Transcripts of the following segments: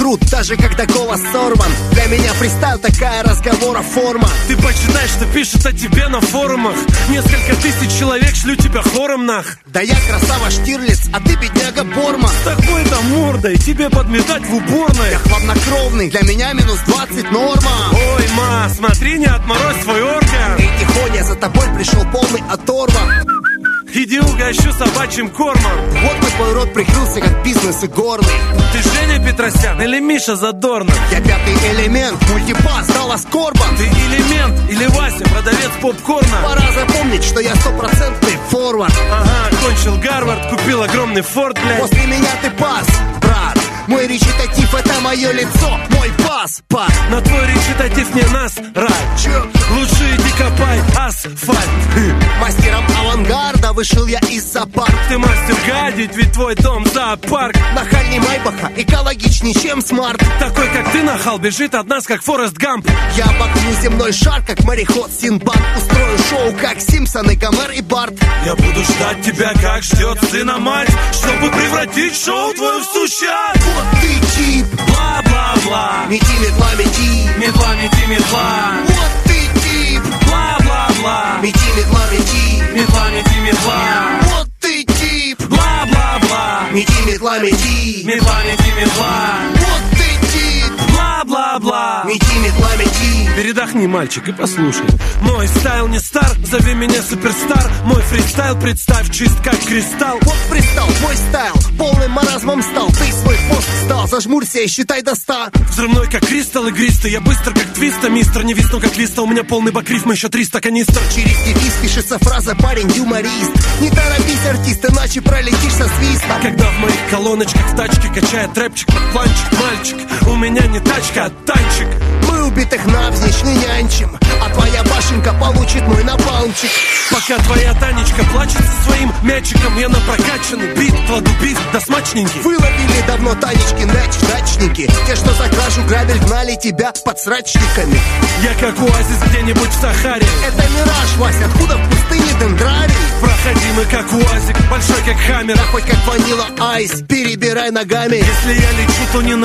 труд, даже когда голос сорван. Для меня фристайл такая разговора форма. Ты почитай, что пишут о тебе на форумах. Несколько тысяч человек шлю тебя хором нах. Да я красава Штирлиц, а ты бедняга Борма. С такой-то мордой тебе подметать в уборной. Я хладнокровный, для меня минус 20 норма. Ой, ма, смотри, не отморозь свой орган. Эй, тихоня, за тобой пришел полный оторван. Иди угощу собачьим кормом. Вот мой твой рот прикрылся, как бизнес и горный. Ты Женя Петросян или Миша Задорнов? Я пятый элемент, мультипас, Даллас Корбан. Ты элемент или Вася, продавец попкорна? Пора запомнить, что я стопроцентный форвард. Ага, кончил Гарвард, купил огромный форт, блядь. После меня ты пас, брат. Мой речитатив — это мое лицо, мой паспорт. На твой речитатив не насрать. Чё? Лучше иди копай асфальт. Мастером авангарда вышел я из-за парк. Ты мастер гадить, ведь твой дом зоопарк. Нахальней Майбаха, экологичней, чем смарт. Такой, как ты, нахал, бежит от нас, как Форест Гамп. Я обогну земной шар, как мореход Синбад. Устрою шоу, как Симпсоны, Гомер и Барт. Я буду ждать тебя, как ждет сына мать, чтобы превратить шоу твое в сущность. Вот ты тип, Бла-бла-бла. мети, метла, мети. Метла, мети, метла. Вот ты тип, Бла-бла-бла. мети, метла, мети. Метла, мети, метла. Вот ты тип, Бла-бла-бла. мети, метла, мети. Метла, мети, метла. Вот ты тип, Бла-бла-бла. мети, метла, мети. Передохни, мальчик, и послушай. Мой стайл не стар, зови меня суперстар. Мой фристайл представь чист как кристалл. Вот пристал, твой стайл, полным маразмом стал. Ты свой пост встал, зажмурься и считай до 100. Взрывной как кристалл игристый. Я быстро как твиста, мистер. Не висну как виста, у меня полный бакрифм, еще 300 канистр. Через девиз пишется фраза «парень юморист». Не торопись, артист, иначе пролетишь со свистом. Когда в моих колоночках в тачке качает рэпчик под планчик, мальчик, у меня не тачка, а танчик. Мы убитых навзничь не нянчим, а твоя башенка получит мой напалмчик. Пока твоя Танечка плачет со своим мячиком, я на прокачанный бит кладу бит да смачненький. Выловили давно Танечки дачники. Те, что за кражу грабель гнали тебя под срачниками. Я как оазис где-нибудь в Сахаре. Это мираж, Вась, откуда в пустыне дендрарий? Проходимый как уазик, большой как хаммер. Да хоть как ванила айс, перебирай ногами. Если я лечу, то не на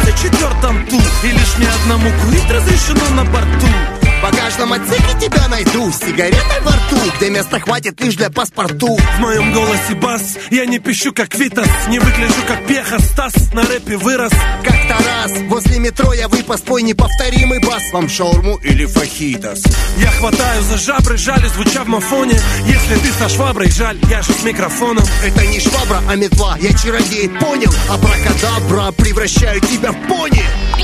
134-м ту. И лишь мне одному курить разрешено на борту. В багажном отсеке тебя найду, с сигаретой во рту, где места хватит лишь для паспорту. В моем голосе бас, я не пищу как Витас, не выгляжу как Пеха, Стас на рэпе вырос. Как-то раз возле метро я выпас твой неповторимый бас. Вам шаурму или фахитос? Я хватаю за жабры, жаль, звуча в мафоне. Если ты со шваброй, жаль, я же с микрофоном. Это не швабра, а метла, я чародей, понял? Абракадабра, превращаю тебя в пони.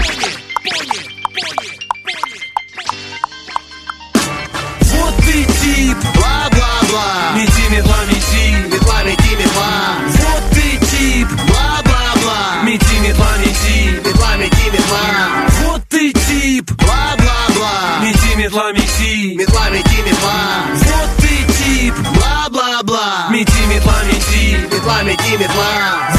Вот ты тип, Бла-бла-бла, мети, метла, мети. метла, мети, метла. Вот ты тип, Бла-бла-бла, мети, метла, мети. метла, мети, метла. Вот ты тип, Бла-бла-бла, мети, метла, мети. метла, мети, метла. Вот ты тип, Бла-бла-бла, мети, метла, мети. метла, мети, метла.